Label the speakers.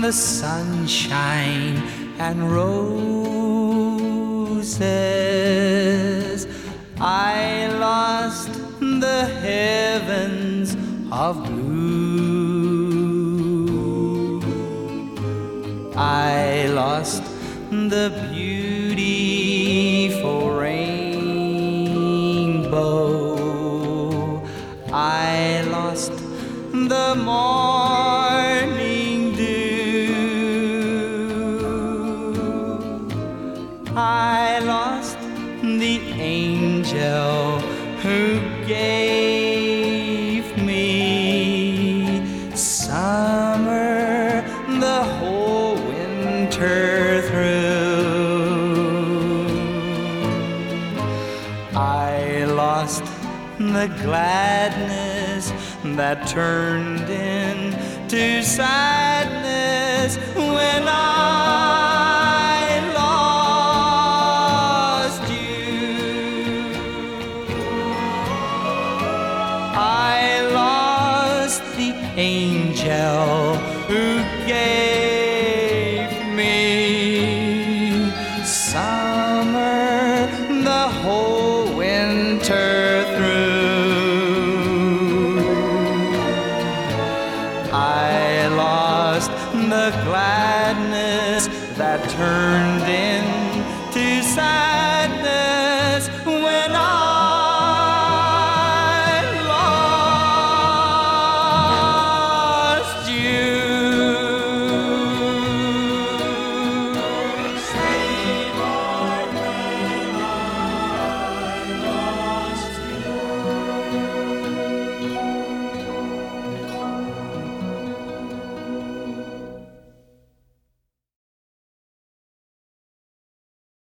Speaker 1: the sunshine and roses. I lost the heavens of blue. I lost the beautiful rainbow. I lost the morning dew. I lost the angel who gave me summer the whole winter through. I lost the gladness that turned into sadness